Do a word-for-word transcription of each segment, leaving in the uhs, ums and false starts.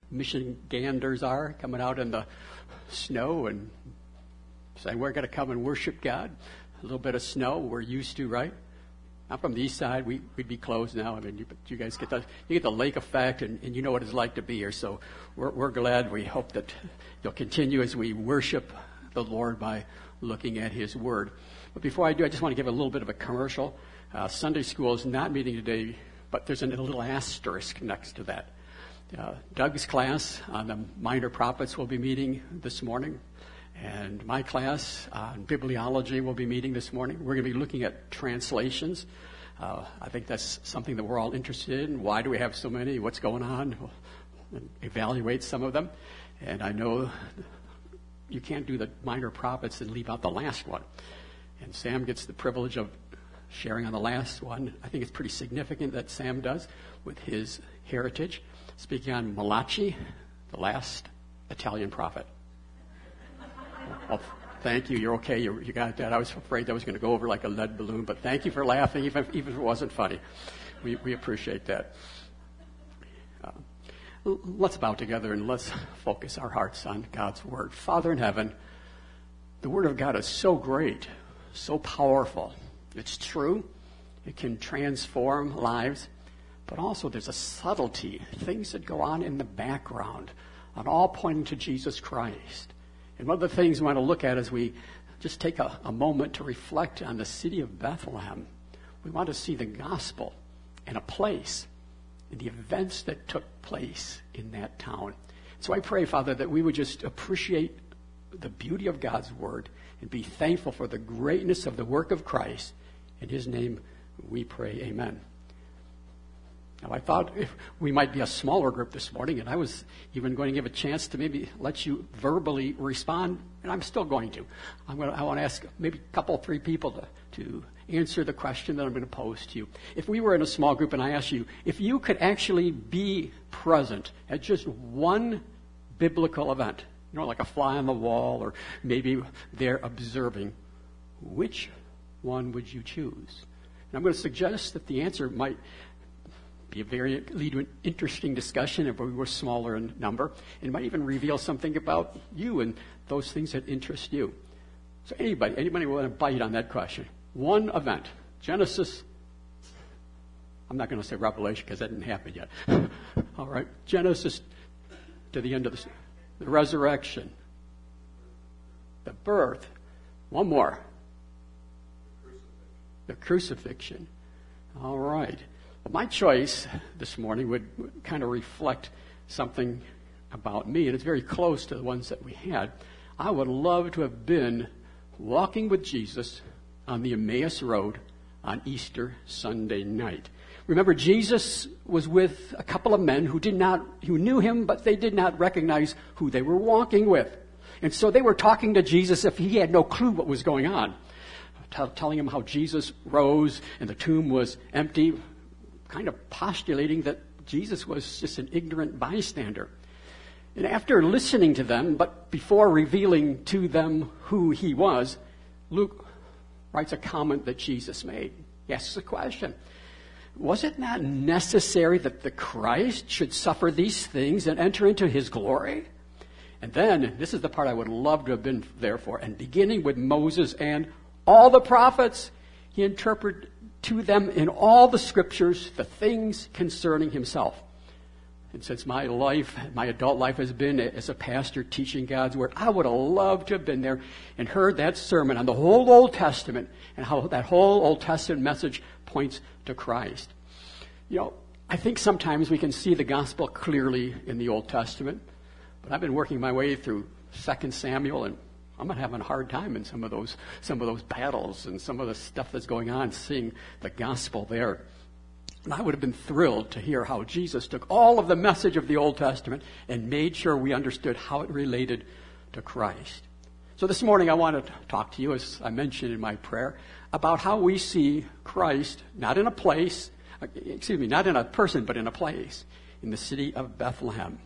Michiganders are coming out in the snow and saying, we're going to come and worship God. A little bit of snow, we're used to, right? I'm from the east side. We, we'd be closed now. I mean, you, you guys get the you get the lake effect, and, and you know what it's like to be here. So we're, we're glad. We hope that you'll continue as we worship the Lord by looking at His Word. But before I do, I just want to give a little bit of a commercial. Uh, Sunday school is not meeting today, but there's a little asterisk next to that. Uh, Doug's class on the minor prophets will be meeting this morning. And my class on bibliology will be meeting this morning. We're going to be looking at translations. Uh, I think that's something that we're all interested in. Why do we have so many? What's going on? We'll evaluate some of them. And I know you can't do the minor prophets and leave out the last one. And Sam gets the privilege of sharing on the last one. I think it's pretty significant that Sam does with his heritage. Speaking on Malachi, the last Italian prophet. Oh, thank you. You're okay. You, you got that. I was afraid that was going to go over like a lead balloon, but thank you for laughing, even if, even if it wasn't funny. We, we appreciate that. Uh, let's bow together and let's focus our hearts on God's Word. Father in heaven, the Word of God is so great, so powerful. It's true. It can transform lives, but also there's a subtlety, things that go on in the background, and all pointing to Jesus Christ. And one of the things we want to look at as we just take a, a moment to reflect on the city of Bethlehem, we want to see the gospel in a place, in the events that took place in that town. So I pray, Father, that we would just appreciate the beauty of God's Word and be thankful for the greatness of the work of Christ. In His name we pray, amen. Now, I thought if we might be a smaller group this morning, and I was even going to give a chance to maybe let you verbally respond, and I'm still going to. I'm going to I want to ask maybe a couple, three people to, to answer the question that I'm going to pose to you. If we were in a small group and I asked you, if you could actually be present at just one biblical event, you know, like a fly on the wall, or maybe they're observing, which one would you choose? And I'm going to suggest that the answer might be a very lead to an interesting discussion if we were smaller in number. It might even reveal something about you and those things that interest you. So anybody, anybody want to bite on that question? One event, Genesis. I'm not going to say Revelation because that didn't happen yet. All right, Genesis to the end of the, the resurrection, the birth. One more. The crucifixion. All right. Well, my choice this morning would, would kind of reflect something about me, and it's very close to the ones that we had. I would love to have been walking with Jesus on the Emmaus Road on Easter Sunday night. Remember, Jesus was with a couple of men who did not, who knew him, but they did not recognize who they were walking with. And so they were talking to Jesus if he had no clue what was going on, T- telling him how Jesus rose and the tomb was empty, kind of postulating that Jesus was just an ignorant bystander. And after listening to them, but before revealing to them who he was, Luke writes a comment that Jesus made. He asks a question. Was it not necessary that the Christ should suffer these things and enter into his glory? And then, this is the part I would love to have been there for, and beginning with Moses and all the prophets, he interpreted to them in all the scriptures the things concerning himself. And since my life, my adult life has been as a pastor teaching God's Word, I would have loved to have been there and heard that sermon on the whole Old Testament and how that whole Old Testament message points to Christ. You know, I think sometimes we can see the gospel clearly in the Old Testament, but I've been working my way through Second Samuel, and I'm having a hard time in some of those some of those battles and some of the stuff that's going on, seeing the gospel there. And I would have been thrilled to hear how Jesus took all of the message of the Old Testament and made sure we understood how it related to Christ. So this morning I want to talk to you, as I mentioned in my prayer, about how we see Christ, not in a place, excuse me, not in a person, but in a place, in the city of Bethlehem.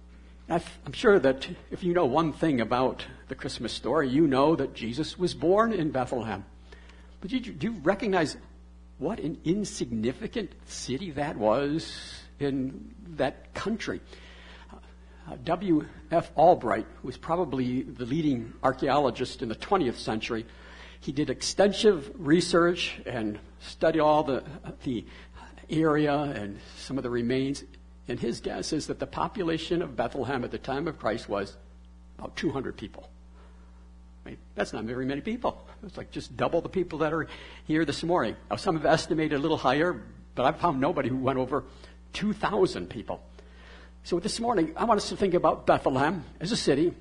I'm sure that if you know one thing about the Christmas story, you know that Jesus was born in Bethlehem. But do you, do you recognize what an insignificant city that was in that country? Uh, W F Albright, who was probably the leading archaeologist in the twentieth century, he did extensive research and studied all the, the area and some of the remains. And his guess is that the population of Bethlehem at the time of Christ was about two hundred people. I mean, that's not very many people. It's like just double the people that are here this morning. Now, some have estimated a little higher, but I've found nobody who went over two thousand people. So this morning, I want us to think about Bethlehem as a city,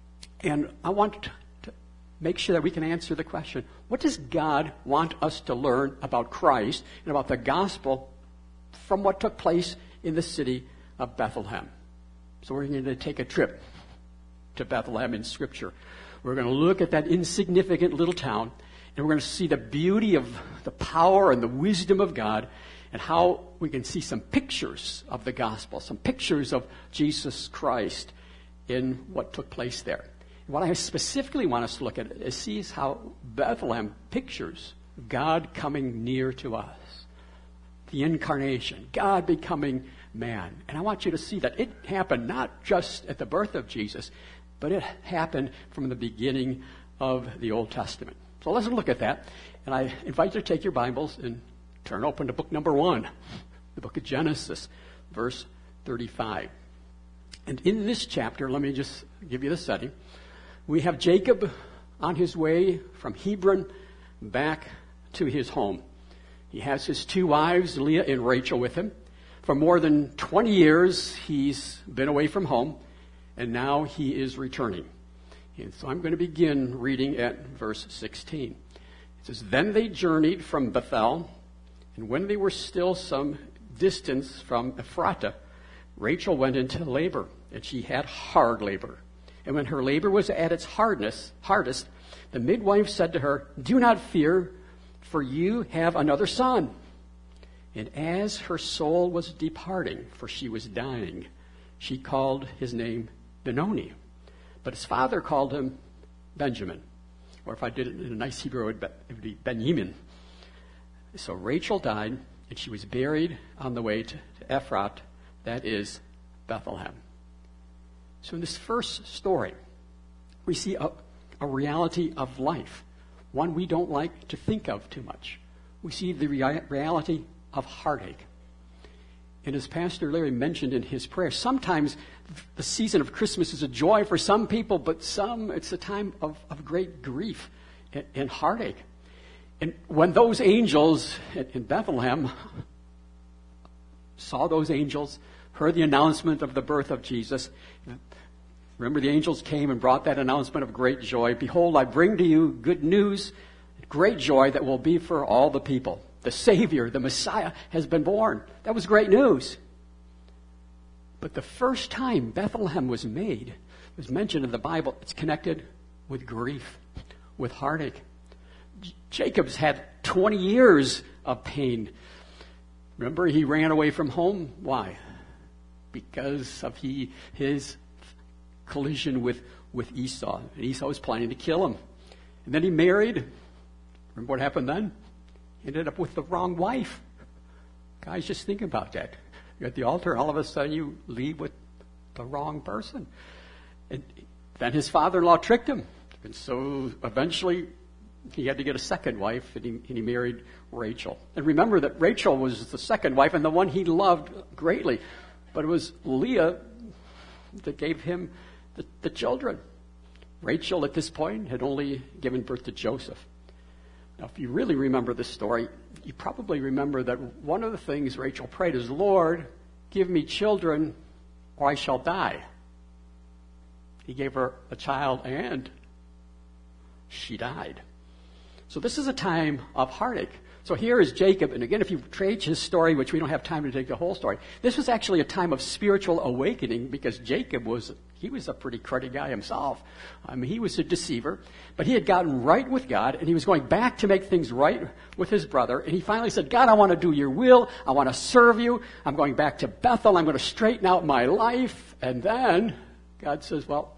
and I want to make sure that we can answer the question, what does God want us to learn about Christ and about the gospel from what took place in the city of Bethlehem? So we're going to take a trip to Bethlehem in Scripture. We're going to look at that insignificant little town, and we're going to see the beauty of the power and the wisdom of God, and how we can see some pictures of the gospel, some pictures of Jesus Christ in what took place there. And what I specifically want us to look at is see how Bethlehem pictures God coming near to us. The incarnation, God becoming man. And I want you to see that it happened not just at the birth of Jesus, but it happened from the beginning of the Old Testament. So let's look at that. And I invite you to take your Bibles and turn open to book number one, the book of Genesis, verse thirty-five. And in this chapter, let me just give you the setting. We have Jacob on his way from Hebron back to his home. He has his two wives, Leah and Rachel, with him. For more than twenty years, he's been away from home, and now he is returning. And so I'm going to begin reading at verse sixteen. It says, "Then they journeyed from Bethel, and when they were still some distance from Ephratah, Rachel went into labor, and she had hard labor. And when her labor was at its hardness, hardest, the midwife said to her, 'Do not fear, for you have another son.' And as her soul was departing, for she was dying, she called his name Benoni. But his father called him Benjamin. Or if I did it in a nice Hebrew, it would be Benjamin. So Rachel died, and she was buried on the way to, to Ephrat, that is Bethlehem." So in this first story, we see a, a reality of life, one we don't like to think of too much. We see the rea- reality of heartache. And as Pastor Larry mentioned in his prayer, sometimes the season of Christmas is a joy for some people, but some, it's a time of, of great grief and, and heartache. And when those angels in Bethlehem saw those angels, heard the announcement of the birth of Jesus, remember the angels came and brought that announcement of great joy. "Behold, I bring to you good news, great joy that will be for all the people. The Savior, the Messiah, has been born." That was great news. But the first time Bethlehem was made, was mentioned in the Bible, it's connected with grief, with heartache. Jacob's had twenty years of pain. Remember, he ran away from home. Why? Because of he his collision with, with Esau. And Esau was planning to kill him. And then he married. Remember what happened then? He ended up with the wrong wife. Guys, just think about that. You're at the altar, all of a sudden you leave with the wrong person. And then his father-in-law tricked him. And so eventually he had to get a second wife, and he, and he married Rachel. And remember that Rachel was the second wife and the one he loved greatly. But it was Leah that gave him the, the children. Rachel, at this point, had only given birth to Joseph. Now, if you really remember this story, you probably remember that one of the things Rachel prayed is, "Lord, give me children, or I shall die." He gave her a child, and she died. So this is a time of heartache. So here is Jacob, and again, if you trace his story, which we don't have time to take the whole story, this was actually a time of spiritual awakening, because Jacob was, he was a pretty cruddy guy himself. I mean, he was a deceiver, but he had gotten right with God, and he was going back to make things right with his brother, and he finally said, "God, I want to do your will. I want to serve you. I'm going back to Bethel. I'm going to straighten out my life." And then God says, "Well,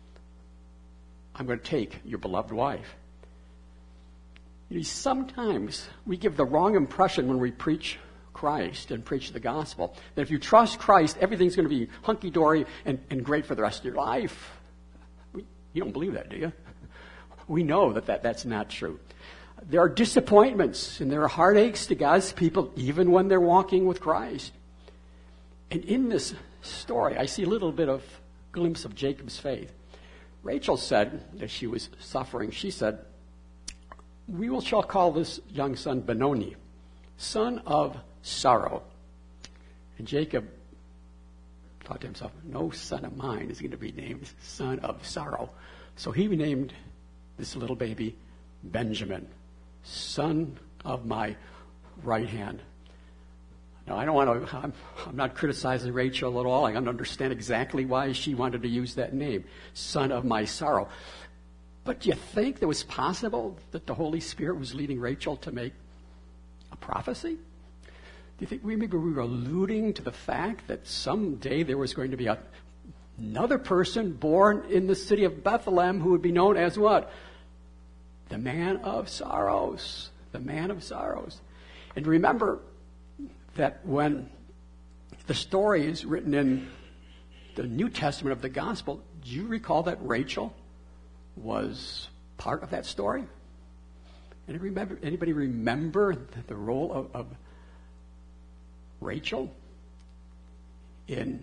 I'm going to take your beloved wife." You know, sometimes we give the wrong impression when we preach Christ and preach the gospel, that if you trust Christ, everything's going to be hunky-dory and, and great for the rest of your life. You don't believe that, do you? We know that, that that's not true. There are disappointments and there are heartaches to God's people even when they're walking with Christ. And in this story, I see a little bit of glimpse of Jacob's faith. Rachel said, as she was suffering, she said, "We will shall call this young son Benoni, son of sorrow." And Jacob thought to himself, no son of mine is going to be named son of sorrow. So he named this little baby Benjamin, son of my right hand. Now, I don't want to, I'm, I'm not criticizing Rachel at all. I understand exactly why she wanted to use that name, son of my sorrow. But do you think it was possible that the Holy Spirit was leading Rachel to make a prophecy? Do you think we maybe we were alluding to the fact that someday there was going to be a, another person born in the city of Bethlehem who would be known as what? The man of sorrows. The man of sorrows. And remember that when the story is written in the New Testament of the gospel, do you recall that Rachel was part of that story? And remember, anybody remember the role of, of Rachel in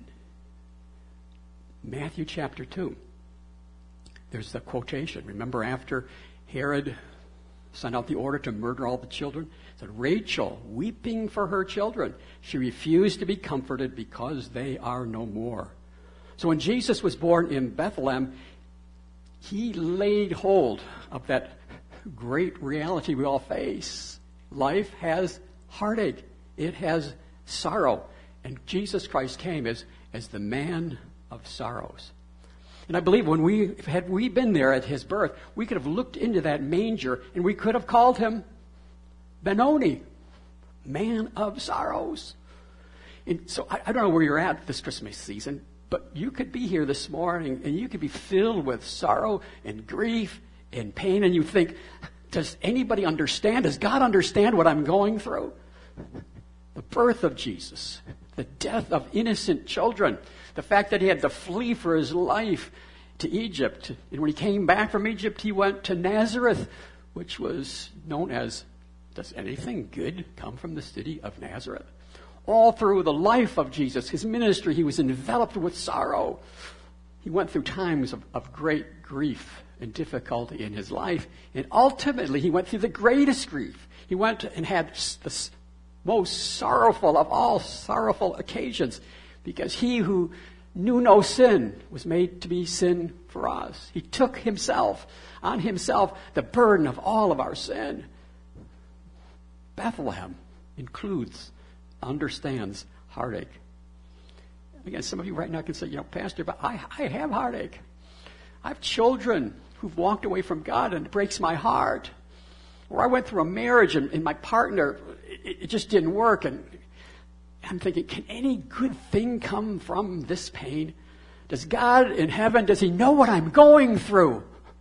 Matthew chapter two? There's the quotation. Remember after Herod sent out the order to murder all the children? It said, Rachel, weeping for her children, she refused to be comforted because they are no more. So when Jesus was born in Bethlehem, he laid hold of that great reality we all face. Life has heartache. It has sorrow. And Jesus Christ came as, as the man of sorrows. And I believe when we had we been there at his birth, we could have looked into that manger and we could have called him Benoni, man of sorrows. And so I, I don't know where you're at this Christmas season, but you could be here this morning and you could be filled with sorrow and grief and pain, and you think, does anybody understand? Does God understand what I'm going through? The birth of Jesus, the death of innocent children, the fact that he had to flee for his life to Egypt. And when he came back from Egypt, he went to Nazareth, which was known as, does anything good come from the city of Nazareth? All through the life of Jesus, his ministry, he was enveloped with sorrow. He went through times of, of great grief and difficulty in his life. And ultimately, he went through the greatest grief. He went and had the most sorrowful of all sorrowful occasions, because he who knew no sin was made to be sin for us. He took himself, on himself, the burden of all of our sin. Bethlehem includes, understands heartache. Again, some of you right now can say, you know, Pastor, but I, I have heartache. I have children who've walked away from God and it breaks my heart. Or I went through a marriage and, and my partner, it, it just didn't work. And I'm thinking, can any good thing come from this pain? Does God in heaven, does he know what I'm going through?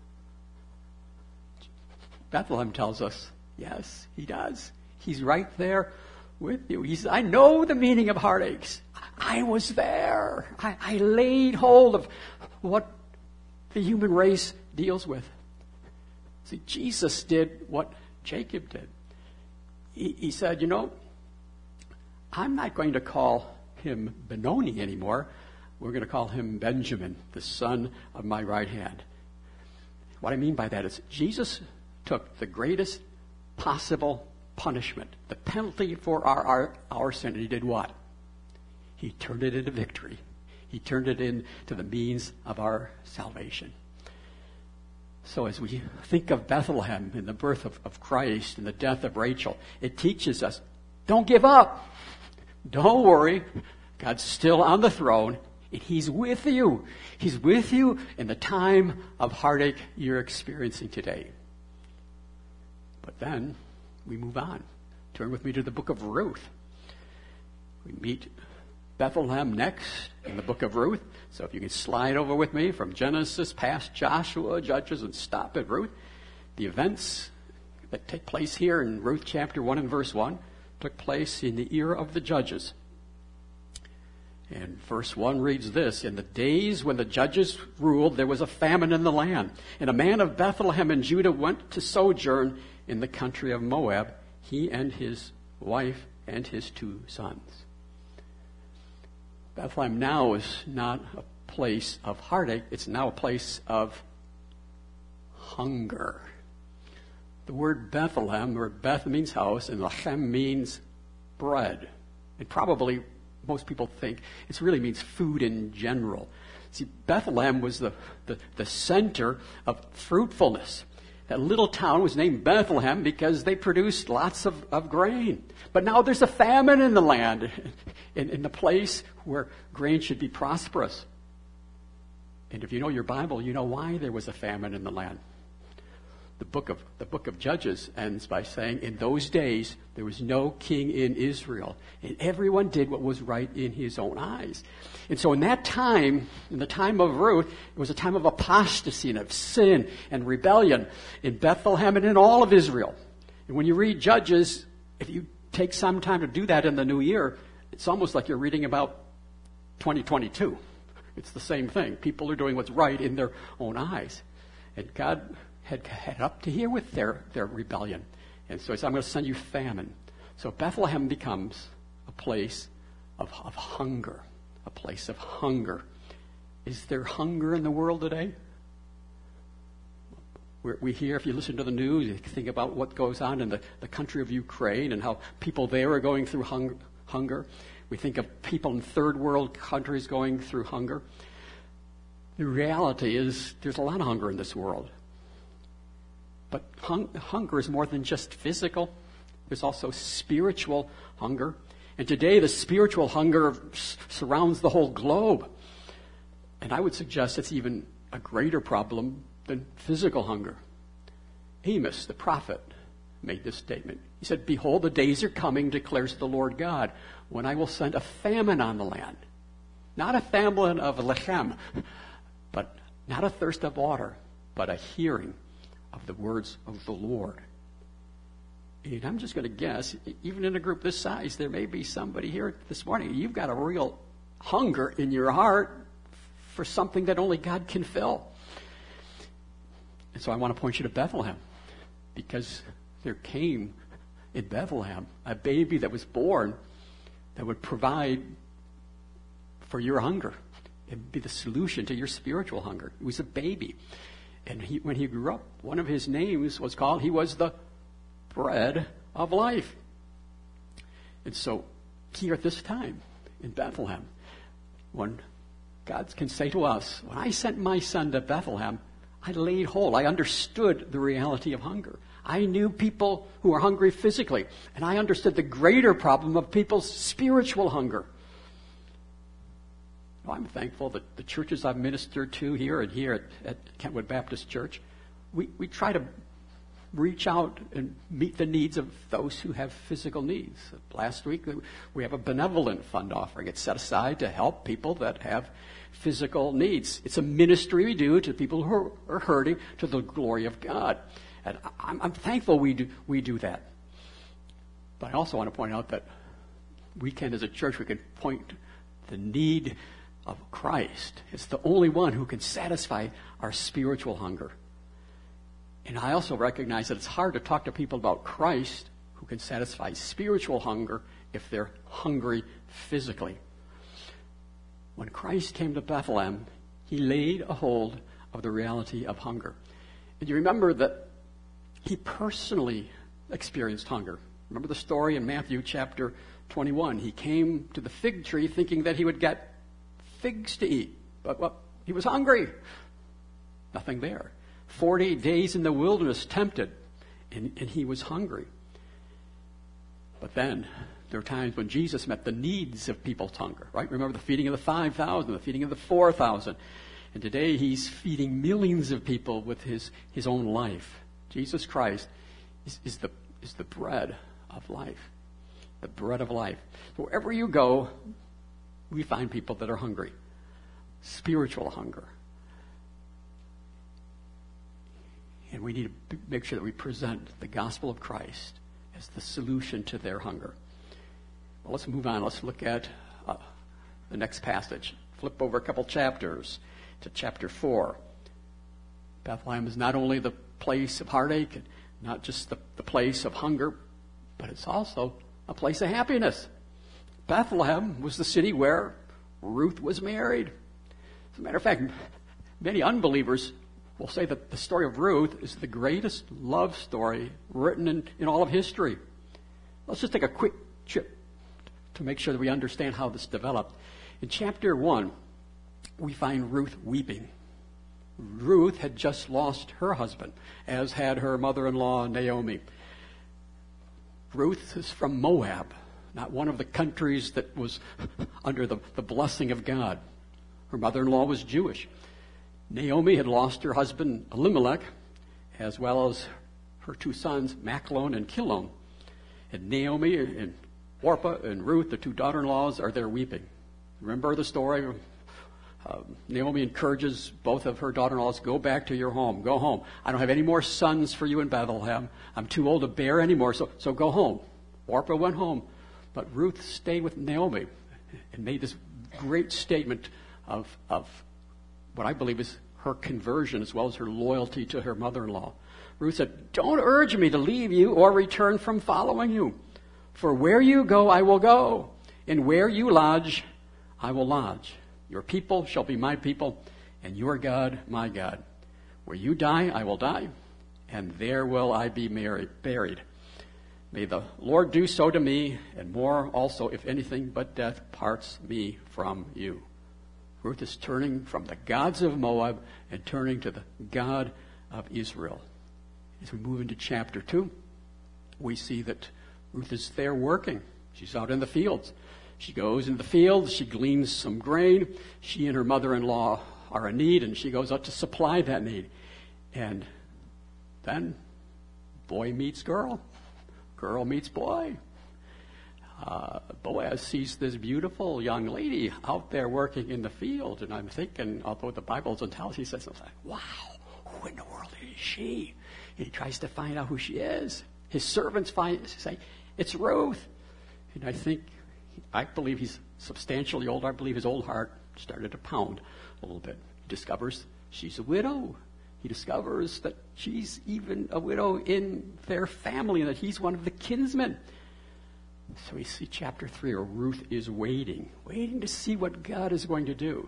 Bethlehem tells us, yes, he does. He's right there with you. He's, I know the meaning of heartaches. I was there. I, I laid hold of what the human race deals with. See, Jesus did what Jacob did. He, he said, you know, I'm not going to call him Benoni anymore. We're going to call him Benjamin, the son of my right hand. What I mean by that is Jesus took the greatest possible punishment, the penalty for our, our, our sin, and he did what? He turned it into victory. He turned it into the means of our salvation. So as we think of Bethlehem and the birth of, of Christ and the death of Rachel, it teaches us, don't give up. Don't worry. God's still on the throne, and he's with you. He's with you in the time of heartache you're experiencing today. But then we move on. Turn with me to the book of Ruth. We meet Bethlehem next in the book of Ruth. So if you can slide over with me from Genesis past Joshua, Judges, and stop at Ruth. The events that take place here in Ruth chapter one and verse one took place in the era of the judges. And verse one reads this: In the days when the judges ruled, there was a famine in the land. And a man of Bethlehem in Judah went to sojourn in the country of Moab, he and his wife and his two sons. Bethlehem now is not a place of heartache. It's now a place of hunger. The word Bethlehem, or Beth means house, and Lechem means bread. And probably most people think it really means food in general. See, Bethlehem was the, the, the center of fruitfulness. That little town was named Bethlehem because they produced lots of, of grain. But now there's a famine in the land, in, in the place where grain should be prosperous. And if you know your Bible, you know why there was a famine in the land. The book of the book of Judges ends by saying, in those days there was no king in Israel, and everyone did what was right in his own eyes. And so in that time, in the time of Ruth, it was a time of apostasy and of sin and rebellion in Bethlehem and in all of Israel. And when you read Judges, if you take some time to do that in the new year, it's almost like you're reading about twenty twenty-two. It's the same thing. People are doing what's right in their own eyes. And God had had up to here with their, their rebellion. And so he said, I'm going to send you famine. So Bethlehem becomes a place of, of hunger, a place of hunger. Is there hunger in the world today? We're, we hear, if you listen to the news, you think about what goes on in the, the country of Ukraine and how people there are going through hung, hunger. We think of people in third world countries going through hunger. The reality is there's a lot of hunger in this world. But hung, hunger is more than just physical. There's also spiritual hunger. And today the spiritual hunger s- surrounds the whole globe. And I would suggest it's even a greater problem than physical hunger. Amos, the prophet, made this statement. He said, behold, the days are coming, declares the Lord God, when I will send a famine on the land. Not a famine of lechem, but not a thirst of water, but a hearing of the words of the Lord. And I'm just going to guess, even in a group this size, there may be somebody here this morning. You've got a real hunger in your heart for something that only God can fill. And so I want to point you to Bethlehem, because there came in Bethlehem a baby that was born that would provide for your hunger. It would be the solution to your spiritual hunger. It was a baby. And he, when he grew up, one of his names was called, he was the bread of life. And so here at this time in Bethlehem, when God can say to us, when I sent my son to Bethlehem, I laid hold. I understood the reality of hunger. I knew people who were hungry physically, and I understood the greater problem of people's spiritual hunger. Well, I'm thankful that the churches I've ministered to here and here at, at Kentwood Baptist Church, we, we try to reach out and meet the needs of those who have physical needs. Last week, we have a benevolent fund offering. It's set aside to help people that have physical needs. It's a ministry we do to people who are hurting to the glory of God. And I'm, I'm thankful we do, we do that. But I also want to point out that we can, as a church, we can point the need of Christ. It's the only one who can satisfy our spiritual hunger. And I also recognize that it's hard to talk to people about Christ who can satisfy spiritual hunger if they're hungry physically. When Christ came to Bethlehem, he laid a hold of the reality of hunger. And you remember that he personally experienced hunger. Remember the story in Matthew chapter twenty-one. He came to the fig tree thinking that he would get figs to eat. But well, he was hungry. Nothing there. Forty days in the wilderness tempted, and, and he was hungry. But then there were times when Jesus met the needs of people's hunger, right? Remember the feeding of the five thousand, the feeding of the four thousand. And today he's feeding millions of people with his, his own life. Jesus Christ is, is, the, is the bread of life. The bread of life. Wherever you go, we find people that are hungry. Spiritual hunger. And we need to make sure that we present the gospel of Christ as the solution to their hunger. Well, let's move on. Let's look at uh, the next passage. Flip over a couple chapters to chapter four. Bethlehem is not only the place of heartache, not just the, the place of hunger, but it's also a place of happiness. Bethlehem was the city where Ruth was married. As a matter of fact, many unbelievers will say that the story of Ruth is the greatest love story written in, in all of history. Let's just take a quick trip to make sure that we understand how this developed. In chapter one, we find Ruth weeping. Ruth had just lost her husband, as had her mother-in-law, Naomi. Ruth is from Moab, not one of the countries that was under the, the blessing of God. Her mother-in-law was Jewish. Naomi had lost her husband, Elimelech, as well as her two sons, Machlon and Chilion. And Naomi and Orpah and Ruth, the two daughter-in-laws, are there weeping. Remember the story? Uh, Naomi encourages both of her daughter-in-laws, go back to your home, go home. I don't have any more sons for you in Bethlehem. I'm too old to bear anymore, so, so go home. Orpah went home, but Ruth stayed with Naomi and made this great statement of, of what I believe is her conversion as well as her loyalty to her mother-in-law. Ruth said, don't urge me to leave you or return from following you. For where you go, I will go, and where you lodge, I will lodge. Your people shall be my people, and your God, my God. Where you die, I will die, and there will I be married, buried. May the Lord do so to me, and more also, if anything but death parts me from you. Ruth is turning from the gods of Moab and turning to the God of Israel. As we move into chapter two, we see that Ruth is there working. She's out in the fields. She goes into the field, she gleans some grain. She and her mother-in-law are in need, and she goes out to supply that need. And then boy meets girl. Girl meets boy. Uh, Boaz sees this beautiful young lady out there working in the field. And I'm thinking, although the Bible doesn't tell us, he says, wow, who in the world is she? And he tries to find out who she is. His servants find say, it's Ruth. And I think, I believe he's substantially older. I believe his old heart started to pound a little bit. He discovers she's a widow. He discovers that she's even a widow in their family and that he's one of the kinsmen. So we see chapter three where Ruth is waiting, waiting to see what God is going to do.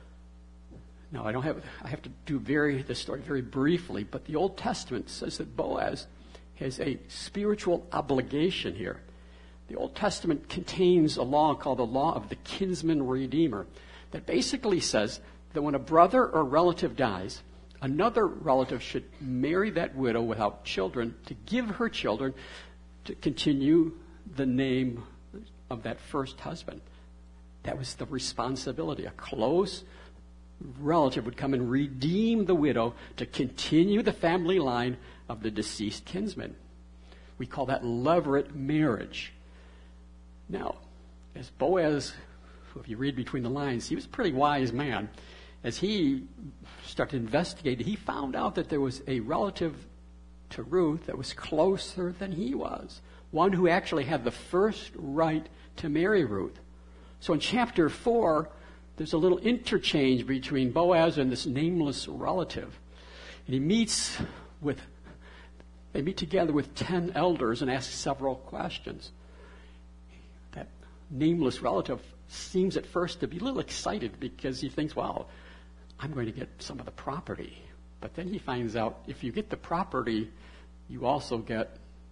Now, I don't have, I have to do very, this story very briefly, but the Old Testament says that Boaz has a spiritual obligation here. The Old Testament contains a law called the law of the kinsman redeemer that basically says that when a brother or relative dies, another relative should marry that widow without children to give her children to continue the name of that first husband. That was the responsibility. A close relative would come and redeem the widow to continue the family line of the deceased kinsman. We call that levirate marriage. Now, as Boaz, if you read between the lines, he was a pretty wise man. As he started to investigate, he found out that there was a relative to Ruth that was closer than he was, one who actually had the first right to marry Ruth. So in chapter four, there's a little interchange between Boaz and this nameless relative. And he meets with, they meet together with ten elders and ask several questions. That nameless relative seems at first to be a little excited because he thinks, well, I'm going to get some of the property. But then he finds out if you get the property, you also get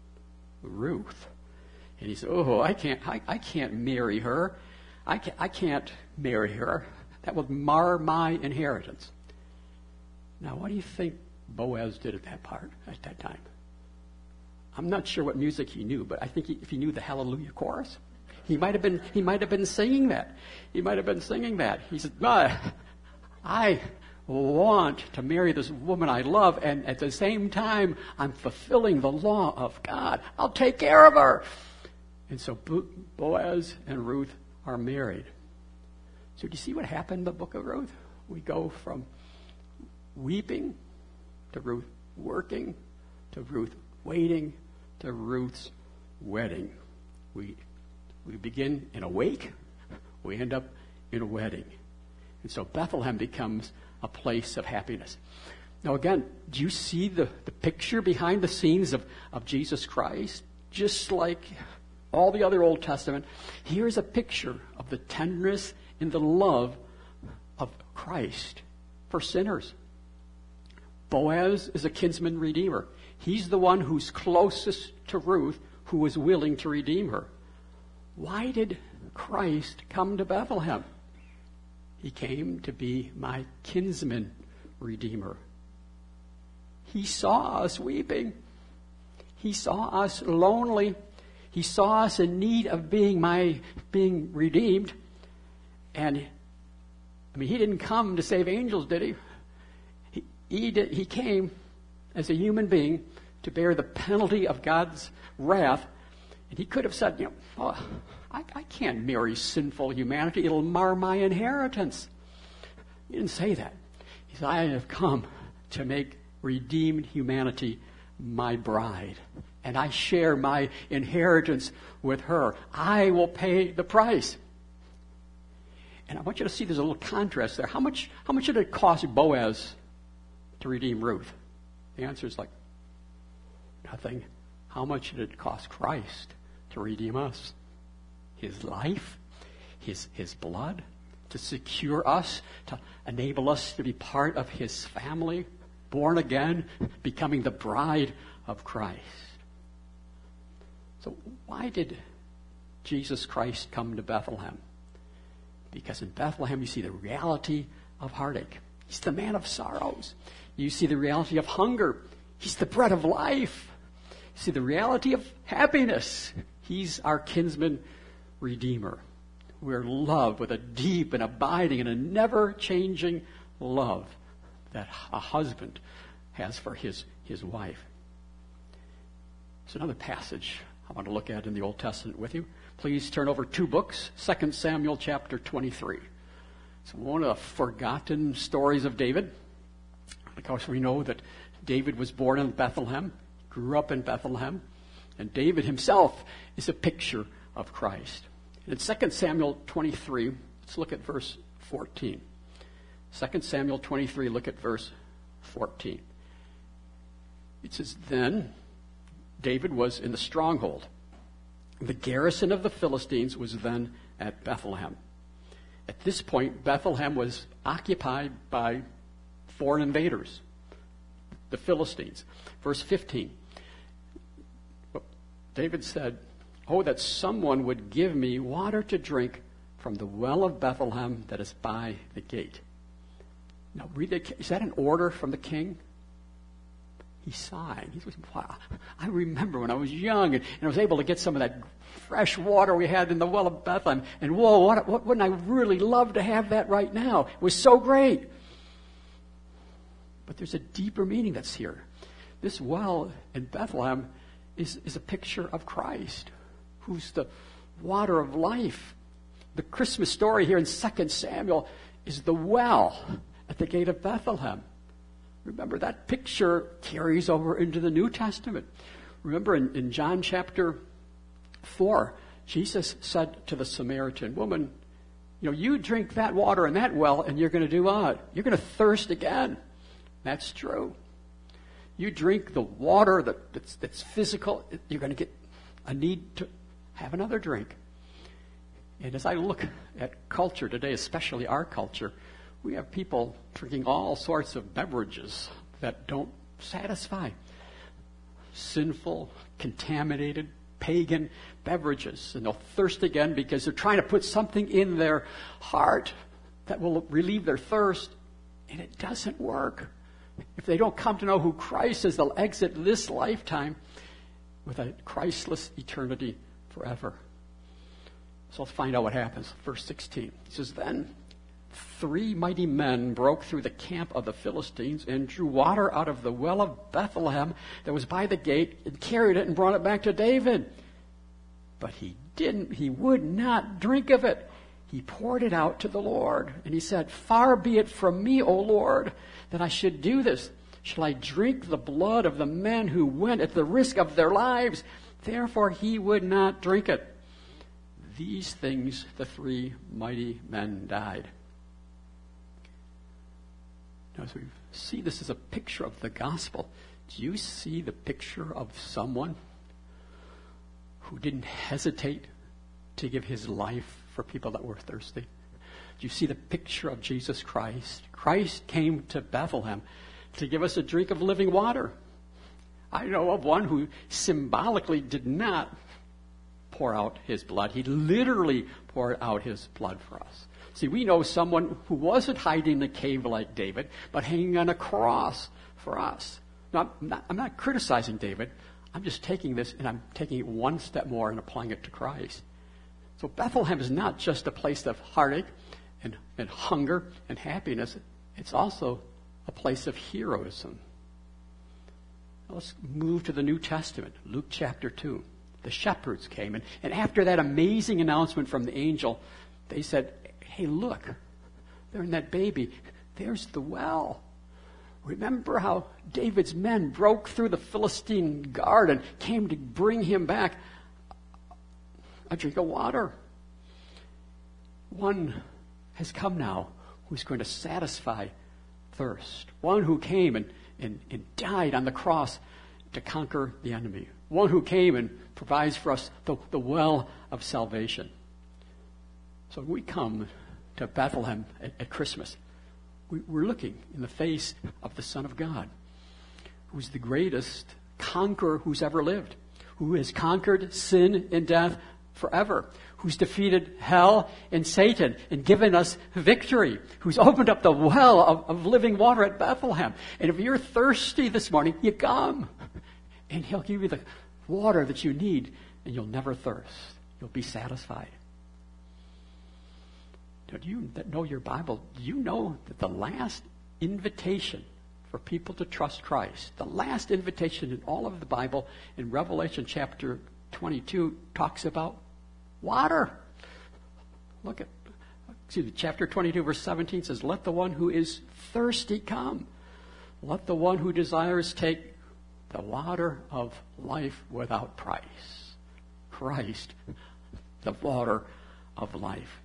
Ruth. And he said, oh, I can't, I, I can't marry her. I can't, I can't marry her. That would mar my inheritance. Now, what do you think Boaz did at that part, at that time? I'm not sure what music he knew, but I think he, if he knew the Hallelujah chorus, he might have been, he might have been singing that. He might have been singing that. He said, ah, I want to marry this woman I love, and at the same time, I'm fulfilling the law of God. I'll take care of her. And so Boaz and Ruth are married. So do you see what happened in the book of Ruth? We go from weeping to Ruth working to Ruth waiting to Ruth's wedding. We We begin in a wake, we end up in a wedding. And so Bethlehem becomes a place of happiness. Now again, do you see the, the picture behind the scenes of, of Jesus Christ? Just like all the other Old Testament, here's a picture of the tenderness and the love of Christ for sinners. Boaz is a kinsman redeemer. He's the one who's closest to Ruth, who was willing to redeem her. Why did Christ come to Bethlehem? He came to be my kinsman redeemer. He saw us weeping. He saw us lonely. He saw us in need of being my being redeemed. And I mean, he didn't come to save angels, did he? He he, did, he came as a human being to bear the penalty of God's wrath. And he could have said, you know, oh, I, I can't marry sinful humanity. It'll mar my inheritance. He didn't say that. He said, I have come to make redeemed humanity my bride. And I share my inheritance with her. I will pay the price. And I want you to see there's a little contrast there. How much, how much did it cost Boaz to redeem Ruth? The answer is like, nothing. How much did it cost Christ to redeem us? His life, his, his blood, to secure us, to enable us to be part of his family, born again, becoming the bride of Christ. So why did Jesus Christ come to Bethlehem? Because in Bethlehem you see the reality of heartache. He's the man of sorrows. You see the reality of hunger. He's the bread of life. You see the reality of happiness. He's our kinsman redeemer. We're loved with a deep and abiding and a never-changing love that a husband has for his, his wife. There's another passage I want to look at in the Old Testament with you. Please turn over two books, Second Samuel chapter twenty-three. It's one of the forgotten stories of David. Because we know that David was born in Bethlehem, grew up in Bethlehem, and David himself is a picture of Christ. In Second Samuel twenty-three, let's look at verse fourteen. Second Samuel twenty-three, look at verse fourteen. It says, Then David was in the stronghold. The garrison of the Philistines was then at Bethlehem. At this point, Bethlehem was occupied by foreign invaders, the Philistines. Verse fifteen. David said, Oh, that someone would give me water to drink from the well of Bethlehem that is by the gate. Now, read the, is that an order from the king? He's sighing. He's, wow. I remember when I was young and, and I was able to get some of that fresh water we had in the well of Bethlehem. And whoa, what, what, wouldn't I really love to have that right now? It was so great. But there's a deeper meaning that's here. This well in Bethlehem is, is a picture of Christ, who's the water of life. The Christmas story here in Second Samuel is the well at the gate of Bethlehem. Remember, that picture carries over into the New Testament. Remember in, in John chapter four, Jesus said to the Samaritan woman, you know, you drink that water in that well and you're going to do what? You're going to thirst again. That's true. You drink the water that, that's, that's physical, you're going to get a need to have another drink. And as I look at culture today, especially our culture, we have people drinking all sorts of beverages that don't satisfy. Sinful, contaminated, pagan beverages. And they'll thirst again because they're trying to put something in their heart that will relieve their thirst. And it doesn't work. If they don't come to know who Christ is, they'll exit this lifetime with a Christless eternity forever. So let's find out what happens. Verse sixteen. He says, Then three mighty men broke through the camp of the Philistines and drew water out of the well of Bethlehem that was by the gate and carried it and brought it back to David. But he didn't, he would not drink of it. He poured it out to the Lord. And he said, Far be it from me, O Lord, that I should do this. Shall I drink the blood of the men who went at the risk of their lives? Therefore he would not drink it. these things the three mighty men died. Now, as we see this as a picture of the gospel, do you see the picture of someone who didn't hesitate to give his life for people that were thirsty? Do you see the picture of Jesus Christ? Christ came to Bethlehem to give us a drink of living water. I know of one who symbolically did not pour out his blood. He literally poured out his blood for us. See, we know someone who wasn't hiding in a cave like David, but hanging on a cross for us. Now, I'm not, I'm not criticizing David. I'm just taking this and I'm taking it one step more and applying it to Christ. So Bethlehem is not just a place of heartache and, and hunger and happiness. It's also a place of heroism. Now let's move to the New Testament, Luke chapter two. The shepherds came, and, and after that amazing announcement from the angel, they said, hey, look, there in that baby, there's the well. Remember how David's men broke through the Philistine guard and came to bring him back a drink of water. One has come now who's going to satisfy thirst. One who came and, and, and died on the cross to conquer the enemy. One who came and provides for us the, the well of salvation. So when we come to Bethlehem at, at Christmas, we, we're looking in the face of the Son of God, who's the greatest conqueror who's ever lived, who has conquered sin and death forever, who's defeated hell and Satan and given us victory, who's opened up the well of, of living water at Bethlehem. And if you're thirsty this morning, you come, and he'll give you the water that you need, and you'll never thirst. You'll be satisfied. Now, do you that know your Bible? Do you know that the last invitation for people to trust Christ, the last invitation in all of the Bible, in Revelation chapter twenty-two, talks about water? Look at, excuse me, chapter twenty-two, verse seventeen says, let the one who is thirsty come. Let the one who desires take the water of life without price. Christ, the water of life.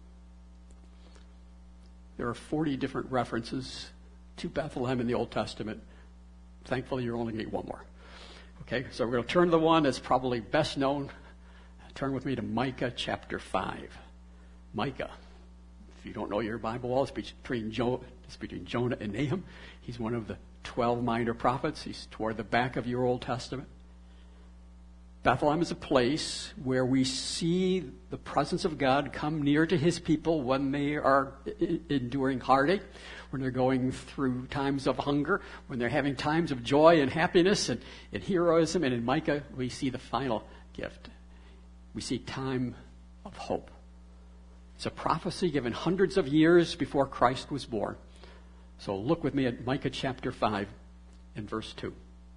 There are forty different references to Bethlehem in the Old Testament. Thankfully, you're only going to get one more. Okay, so we're going to turn to the one that's probably best known. Turn with me to Micah chapter five. Micah. If you don't know your Bible well, it's between, jo- it's between Jonah and Nahum. He's one of the twelve minor prophets. He's toward the back of your Old Testament. Bethlehem is a place where we see the presence of God come near to his people when they are I- enduring heartache, when they're going through times of hunger, when they're having times of joy and happiness and, and heroism. And in Micah, we see the final gift. We see time of hope. It's a prophecy given hundreds of years before Christ was born. So look with me at Micah chapter five and verse two.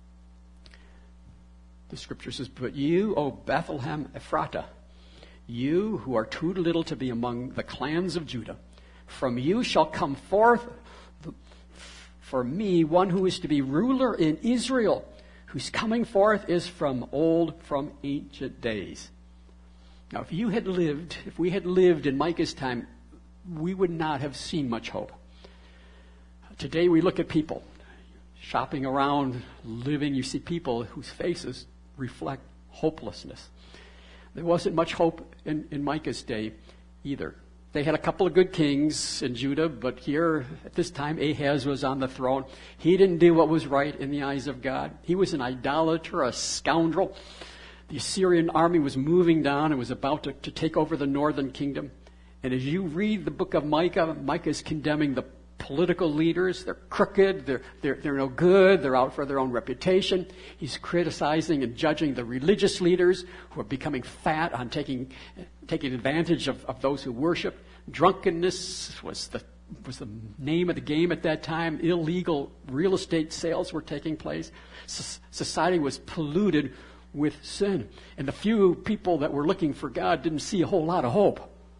The scripture says, but you, O Bethlehem Ephratah, you who are too little to be among the clans of Judah, from you shall come forth for me one who is to be ruler in Israel, whose coming forth is from old, from ancient days. Now, if you had lived, if we had lived in Micah's time, we would not have seen much hope. Today we look at people shopping around, living. You see people whose faces reflect hopelessness. There wasn't much hope in, in Micah's day either. They had a couple of good kings in Judah, but here at this time Ahaz was on the throne. He didn't do what was right in the eyes of God. He was an idolater, a scoundrel. The Assyrian army was moving down and was about to, to take over the northern kingdom. And as you read the book of Micah, Micah is condemning the political leaders. They're crooked, they're, they're, they're no good, they're out for their own reputation. He's criticizing and judging the religious leaders who are becoming fat on taking taking advantage of, of those who worship. Drunkenness was the was the name of the game at that time. Illegal real estate sales were taking place. So, society was polluted with sin. And the few people that were looking for God didn't see a whole lot of hope.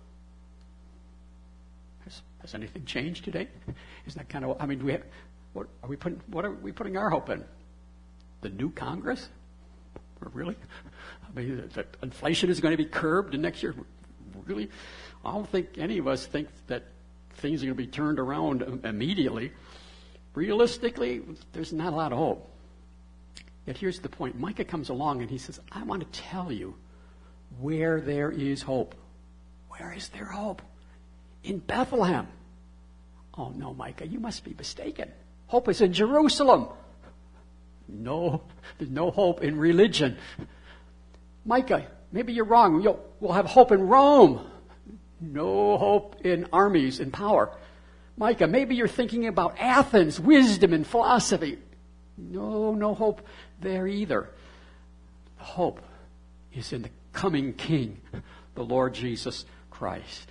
Has, has anything changed today? Isn't that kind of, I mean, do we have, what are we putting, what are we putting our hope in? The new Congress? Or really? I mean, that inflation is going to be curbed and next year. really, I don't think any of us think that things are going to be turned around immediately. Realistically, there's not a lot of hope. Yet here's the point. Micah comes along and he says, I want to tell you where there is hope. Where is there hope? In Bethlehem. Oh no, Micah, you must be mistaken. Hope is in Jerusalem. No, there's no hope in religion. Micah, maybe you're wrong. You'll, we'll have hope in Rome. No hope in armies and power. Micah, maybe you're thinking about Athens, wisdom and philosophy. No, no hope there either. The hope is in the coming King, the Lord Jesus Christ.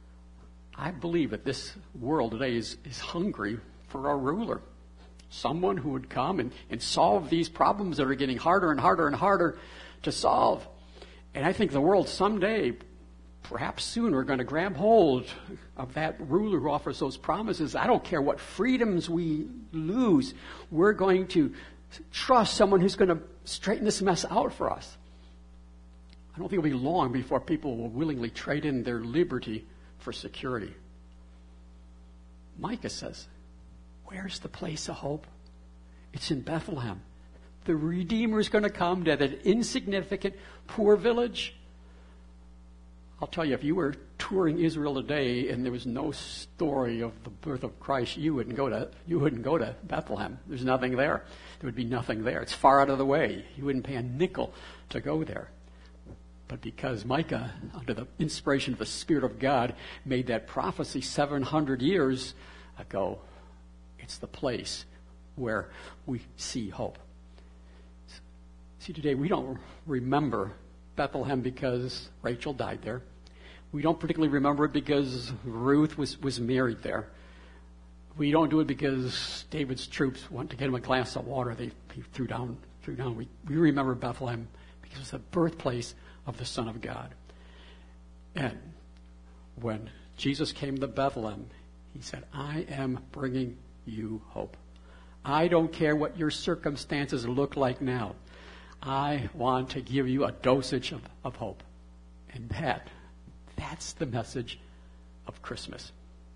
I believe that this world today is, is hungry for a ruler. Someone who would come and, and solve these problems that are getting harder and harder and harder to solve. And I think the world someday, perhaps soon, are going to grab hold of that ruler who offers those promises. I don't care what freedoms we lose. We're going to trust someone who's going to straighten this mess out for us. I don't think it'll be long before people will willingly trade in their liberty for security. Micah says, where's the place of hope? It's in Bethlehem. The Redeemer is going to come to that insignificant, poor village. I'll tell you, if you were touring Israel today and there was no story of the birth of Christ, you wouldn't go to you wouldn't go to Bethlehem. There's nothing there. There would be nothing there. It's far out of the way. You wouldn't pay a nickel to go there. But because Micah, under the inspiration of the Spirit of God, made that prophecy seven hundred years ago, it's the place where we see hope. See, today we don't remember Bethlehem because Rachel died there. We don't particularly remember it because Ruth was, was married there. We don't do it because David's troops went to get him a glass of water. They he threw down, threw down. We, we remember Bethlehem because it's the birthplace of the Son of God. And when Jesus came to Bethlehem, he said, I am bringing you hope. I don't care what your circumstances look like now. I want to give you a dosage of, of hope. And that, that's the message of Christmas.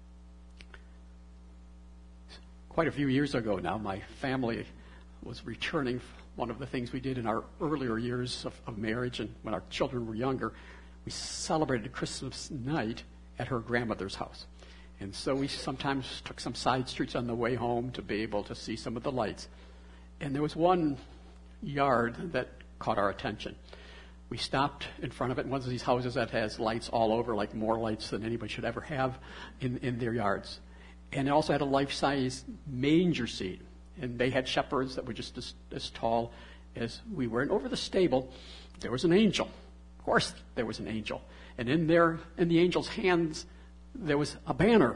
Quite a few years ago now, my family was returning. One of the things we did in our earlier years of, of marriage and when our children were younger, we celebrated Christmas night at her grandmother's house. And so we sometimes took some side streets on the way home to be able to see some of the lights. And there was one yard that caught our attention. We stopped in front of it, in one of these houses that has lights all over, like more lights than anybody should ever have in, in their yards. And it also had a life-size manger seat. And they had shepherds that were just as, as tall as we were. And over the stable, there was an angel. Of course, there was an angel. And in there, in the angel's hands, there was a banner.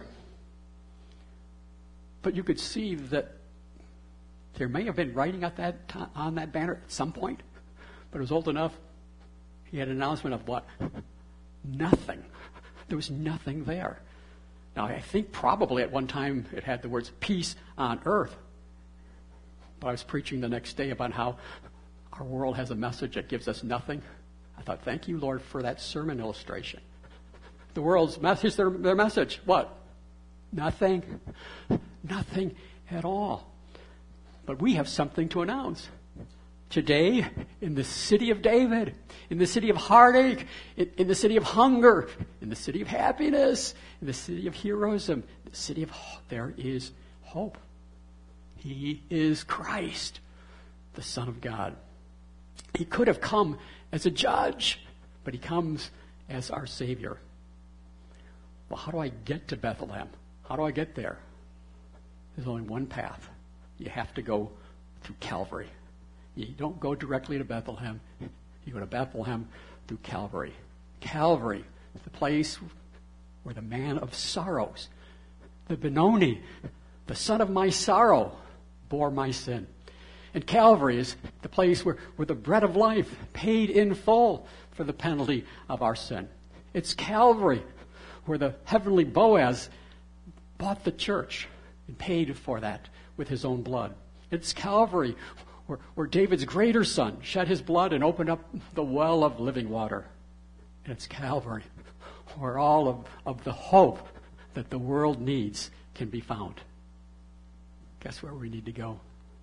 But you could see that there may have been writing at that t- on that banner at some point, but it was old enough. He had an announcement of what? Nothing. There was nothing there. Now, I think probably at one time it had the words peace on earth. But I was preaching the next day about how our world has a message that gives us nothing. I thought, thank you, Lord, for that sermon illustration. The world's message, their, their message, what? Nothing. Nothing at all. But we have something to announce. Today, in the city of David, in the city of heartache, in, in the city of hunger, in the city of happiness, in the city of heroism, the city of there is hope. He is Christ, the Son of God. He could have come as a judge, but he comes as our Savior. Well, how do I get to Bethlehem? How do I get there? There's only one path. You have to go through Calvary. You don't go directly to Bethlehem. You go to Bethlehem through Calvary. Calvary, the place where the man of sorrows, the Benoni, the son of my sorrow, bore my sin. And Calvary is the place where, where the bread of life paid in full for the penalty of our sin. It's Calvary where the heavenly Boaz bought the church and paid for that with his own blood. It's Calvary where, where David's greater son shed his blood and opened up the well of living water. And it's Calvary where all of, of the hope that the world needs can be found. Guess where we need to go?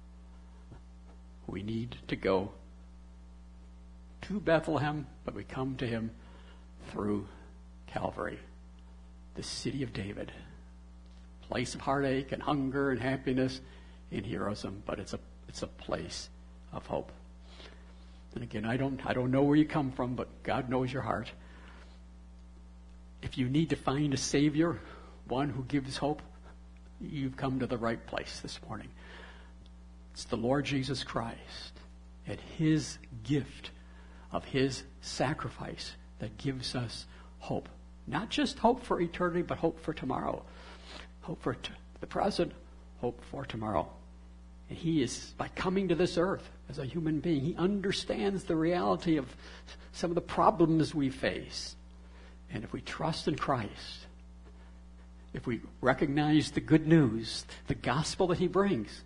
We need to go to Bethlehem, but we come to him through Calvary, the city of David, place of heartache and hunger and happiness and heroism, but it's a it's a place of hope. And again, I don't I don't know where you come from, but God knows your heart. If you need to find a Savior, one who gives hope, you've come to the right place this morning. It's the Lord Jesus Christ and his gift of his sacrifice that gives us hope. Not just hope for eternity, but hope for tomorrow. Hope for t- the present, hope for tomorrow. And he is, by coming to this earth as a human being, he understands the reality of some of the problems we face. And if we trust in Christ, if we recognize the good news, the gospel that he brings,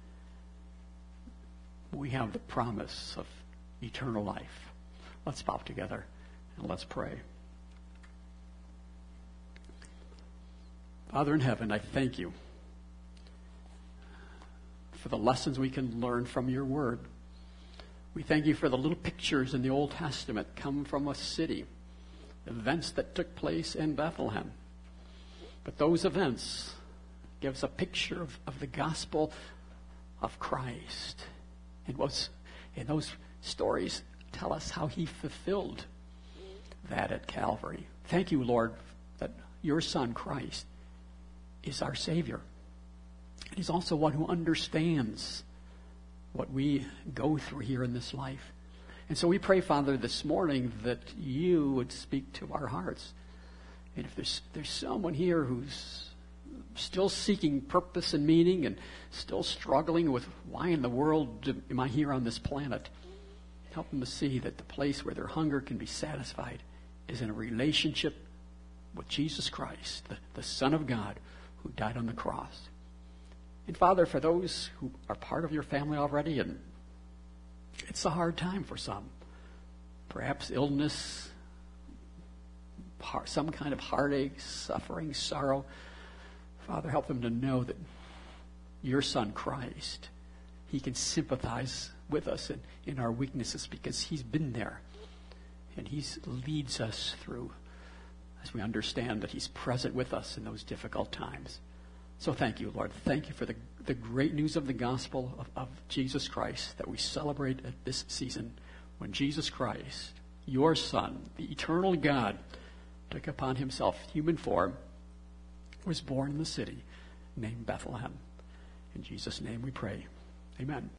we have the promise of eternal life. Let's bow together and let's pray. Father in heaven, I thank you for the lessons we can learn from your word. We thank you for the little pictures in the Old Testament come from a city, events that took place in Bethlehem. But those events give us a picture of, of the gospel of Christ. And, what's, and those stories tell us how he fulfilled that at Calvary. Thank you, Lord, that your Son, Christ, is our Savior. And he's also one who understands what we go through here in this life. And so we pray, Father, this morning that you would speak to our hearts. And if there's, there's someone here who's still seeking purpose and meaning and still struggling with why in the world am I here on this planet, help them to see that the place where their hunger can be satisfied is in a relationship with Jesus Christ, the, the Son of God who died on the cross. And Father, for those who are part of your family already, and it's a hard time for some, perhaps illness, some kind of heartache, suffering, sorrow, Father, help them to know that your Son, Christ, he can sympathize with us in, in our weaknesses because he's been there. And he leads us through as we understand that he's present with us in those difficult times. So thank you, Lord. Thank you for the, the great news of the gospel of, of Jesus Christ that we celebrate at this season when Jesus Christ, your Son, the eternal God, took upon himself human form, was born in the city named Bethlehem. In Jesus' name we pray. Amen.